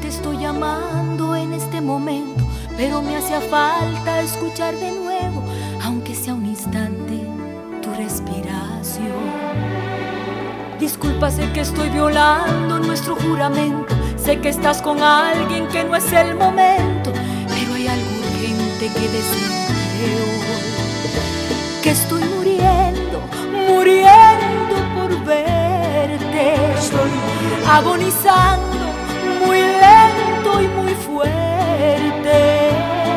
te estoy llamando en este momento, pero me hacía falta escuchar de nuevo, aunque sea un instante, tu respiración. Disculpa, sé que estoy violando nuestro juramento, sé que estás con alguien que no es el momento, pero hay algo urgente que decirte hoy, que estoy muriendo, muriendo por verte. Estoy agonizando muy lento y muy fuerte.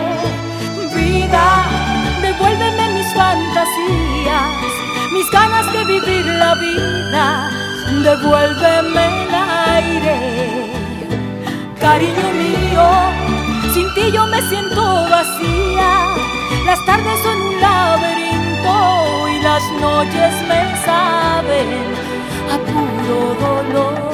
Vida, devuélveme mis fantasías, mis ganas de vivir la vida, devuélveme el aire. Cariño mío, sin ti yo me siento vacía, las tardes son un laberinto y las noches me saben a puro dolor.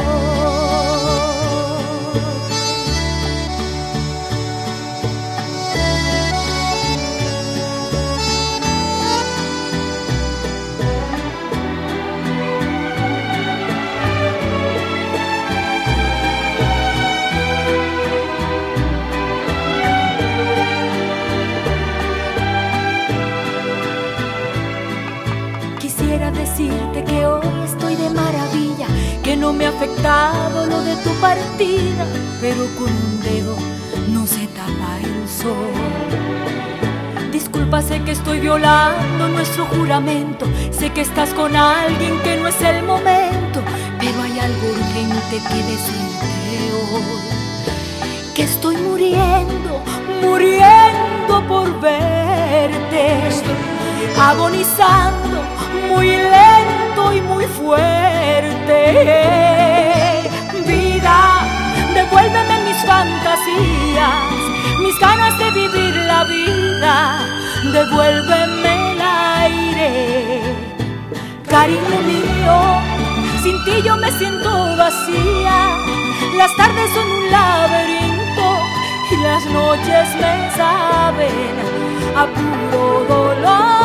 Quisiera decirte que hoy estoy de maravilla, que no me ha afectado lo de tu partida, pero con un dedo no se tapa el sol. Disculpa, sé que estoy violando nuestro juramento, sé que estás con alguien que no es el momento, pero hay algo urgente que decirte hoy, que estoy muriendo, muriendo por verte. Estoy agonizando muy lento y muy fuerte. Vida, devuélveme mis fantasías, mis ganas de vivir la vida, devuélveme el aire. Cariño mío, sin ti yo me siento vacía, las tardes son un laberinto y las noches me saben a puro dolor.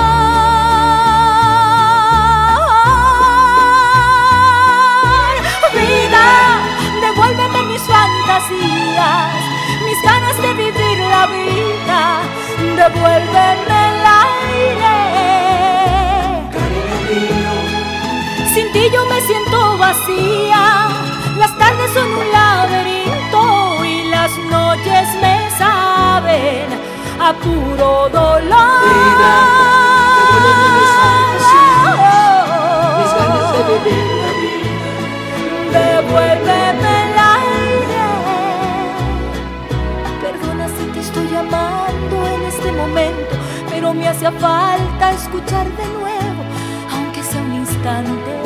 Devuélveme mis fantasías, mis ganas de vivir la vida, devuélveme el aire. Cariño mío, sin ti yo me siento vacía, las tardes son un laberinto y las noches me saben a puro dolor. Vida, devuélveme mis fantasías, mis ganas de vivir la vida, devuélveme el aire. Perdona si te estoy llamando en este momento, pero me hacía falta escuchar de nuevo, aunque sea un instante,